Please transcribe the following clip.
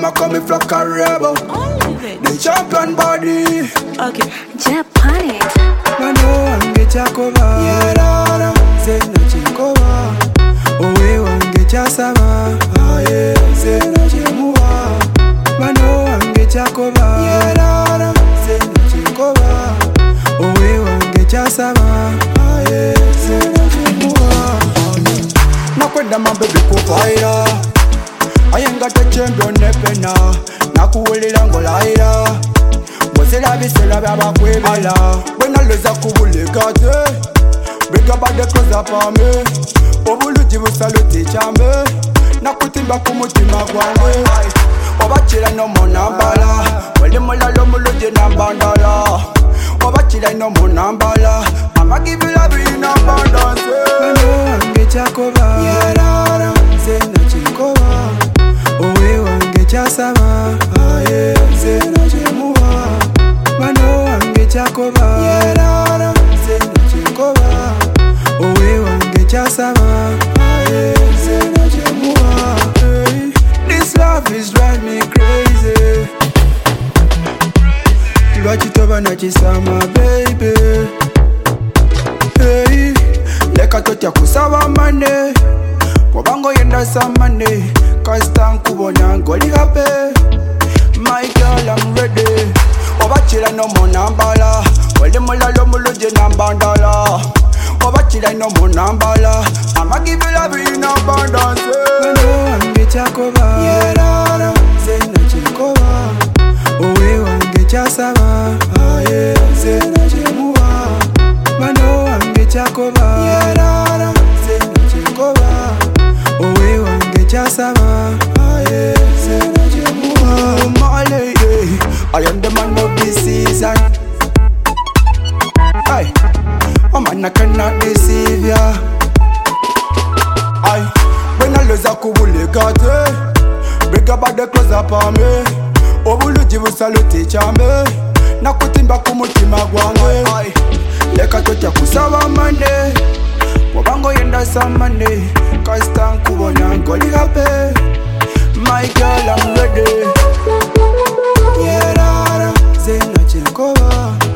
them a coming flock a rebel. The champion body. Okay. Japan. Mano wange chakova. Yerara. Zena chikova. Owe wange chasaba. Aye. Zena chimuwa. Mano wange chakova. Yerara. Zena chikova. Owe wange chasaba. Aye. Zena chimuwa. Nakwenda mabebi kufaira. Ayenga te champion nepena. Nakuwulira ngolaira. Mwesera bisera byabakwebala. Bwena loza kubulegate. Bega bade close pame. Obuluji busalute chambe. Nakutimba kumutima gwange. Obachira no monambala. Wali mulalo muluje nambandala. Obachira no monambala. I'ma give you love in abundance. Mano wange chakova. Yerara. Zena chikova. Owe wange chasaba. Aye. Zena chimuwa. Mano wange chakova. Yerara. Zena chikova. Owe wange chasaba. Aye. Zena chimuwa. Hey. This love is driving me crazy. Lwachitoba nachisama baby. Hey. Leka totya kusaba mane. Wabango yenda samane. Cause tankubona ngoli happy. My girl I'm ready. Obachira no monambala. Wale mulalo muluje nambandala. Obachira no monambala. I'ma give you love in abundance. Mano wange chakova. Yerara. Zena chikova. Owe wange chasaba. Aye. Zena chimuwa. Mano wange chakova. Yerara. Zena chikova. Owe wange chasaba. Aye. Zena chimuwa. My lady, I am the man of this season. Aye. Oh man, I cannot deceive ya. Aye. When I lose a kubulegate. Bega bade close pame. Obuluji busalute chambe. Nakutimba kumutima gwange. Aye. Leka totya kusaba mande. Wabango yenda samane. Cause tankubona ngoli happy. My girl I'm ready. Yerara. Zena chikova.